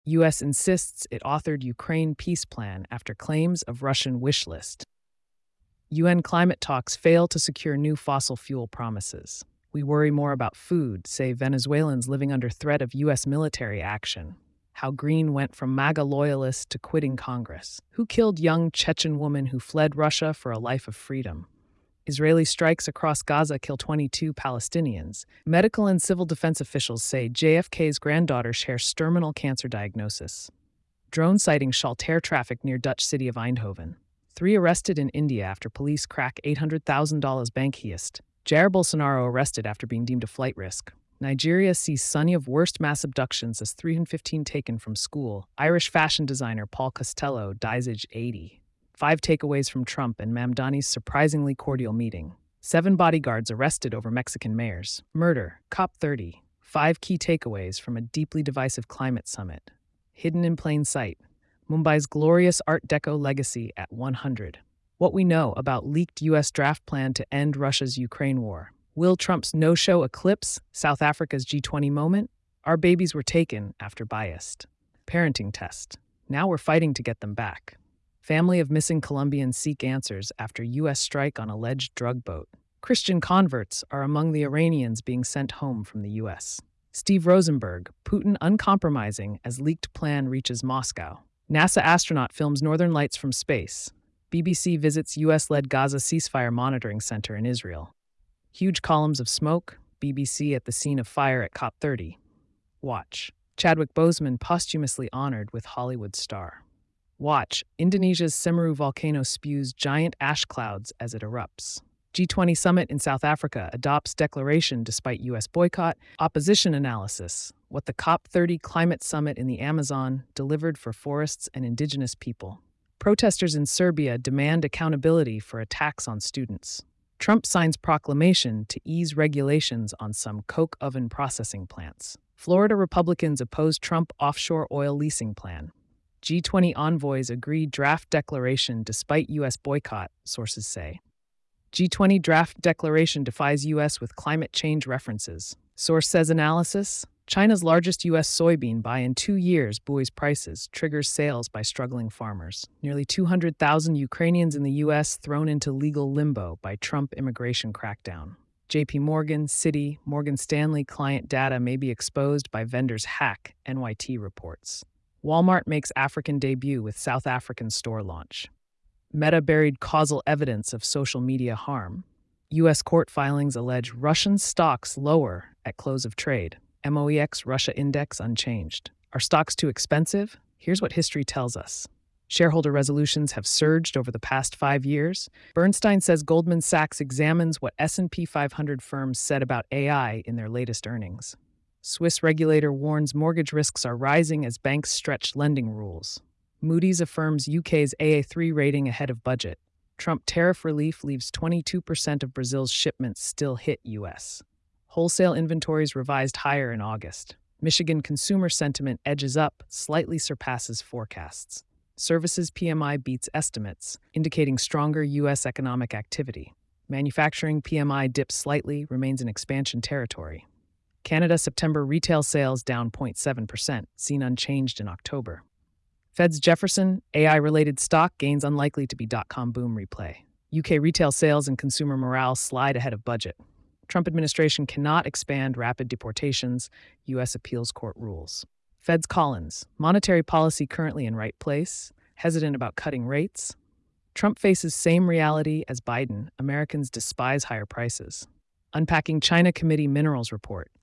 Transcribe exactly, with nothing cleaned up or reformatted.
U S insists it authored Ukraine peace plan after claims of Russian wish list. U N climate talks fail to secure new fossil fuel promises. We worry more about food, say Venezuelans living under threat of U S military action. How Green went from MAGA loyalist to quitting Congress. Who killed young Chechen woman who fled Russia for a life of freedom? Israeli strikes across Gaza kill twenty-two Palestinians. Medical and civil defense officials say J F K's granddaughter shares terminal cancer diagnosis. Drone sighting halt air traffic near Dutch city of Eindhoven. Three arrested in India after police crack eight hundred thousand dollars bank heist. Jair Bolsonaro arrested after being deemed a flight risk. Nigeria sees Sunny of worst mass abductions as three hundred fifteen taken from school. Irish fashion designer Paul Costello dies aged eighty. Five takeaways from Trump and Mamdani's surprisingly cordial meeting. Seven bodyguards arrested over Mexican mayors. Murder. COP thirty. Five key takeaways from a deeply divisive climate summit. Hidden in plain sight. Mumbai's glorious Art Deco legacy at one hundred. What we know about leaked U S draft plan to end Russia's Ukraine war. Will Trump's no-show eclipse South Africa's G twenty moment? Our babies were taken after biased. Parenting test. Now we're fighting to get them back. Family of missing Colombians seek answers after U S strike on alleged drug boat. Christian converts are among the Iranians being sent home from the U S. Steve Rosenberg, Putin uncompromising as leaked plan reaches Moscow. NASA astronaut films Northern Lights from space. B B C visits U S-led Gaza ceasefire monitoring center in Israel. Huge columns of smoke, B B C at the scene of fire at COP thirty. Watch. Chadwick Boseman posthumously honored with Hollywood star. Watch. Indonesia's Semeru volcano spews giant ash clouds as it erupts. G twenty summit in South Africa adopts declaration despite U S boycott. Opposition analysis. What the COP thirty climate summit in the Amazon delivered for forests and indigenous people. Protesters in Serbia demand accountability for attacks on students. Trump signs proclamation to ease regulations on some coke oven processing plants. Florida Republicans oppose Trump offshore oil leasing plan. G twenty envoys agree draft declaration despite U S boycott, sources say. G twenty draft declaration defies U S with climate change references. Source says analysis. China's largest U S soybean buy in two years buoys prices, triggers sales by struggling farmers. Nearly two hundred thousand Ukrainians in the U S thrown into legal limbo by Trump immigration crackdown. J P Morgan, Citi, Morgan Stanley client data may be exposed by vendors hack, N Y T reports. Walmart makes African debut with South African store launch. Meta buried causal evidence of social media harm. U S court filings allege Russian stocks lower at close of trade. M O E X Russia index unchanged. Are stocks too expensive? Here's what history tells us. Shareholder resolutions have surged over the past five years. Bernstein says Goldman Sachs examines what S and P five hundred firms said about A I in their latest earnings. Swiss regulator warns mortgage risks are rising as banks stretch lending rules. Moody's affirms U K's A A three rating ahead of budget. Trump tariff relief leaves twenty-two percent of Brazil's shipments still hit U S. Wholesale inventories revised higher in August. Michigan consumer sentiment edges up, slightly surpasses forecasts. Services P M I beats estimates, indicating stronger U S economic activity. Manufacturing P M I dips slightly, remains in expansion territory. Canada September retail sales down zero point seven percent, seen unchanged in October. Fed's Jefferson, A I-related stock gains unlikely to be dot-com boom replay. U K retail sales and consumer morale slide ahead of budget. Trump administration cannot expand rapid deportations, U S appeals court rules. Fed's Collins, monetary policy currently in right place, hesitant about cutting rates. Trump faces same reality as Biden, Americans despise higher prices. Unpacking China Committee Minerals Report.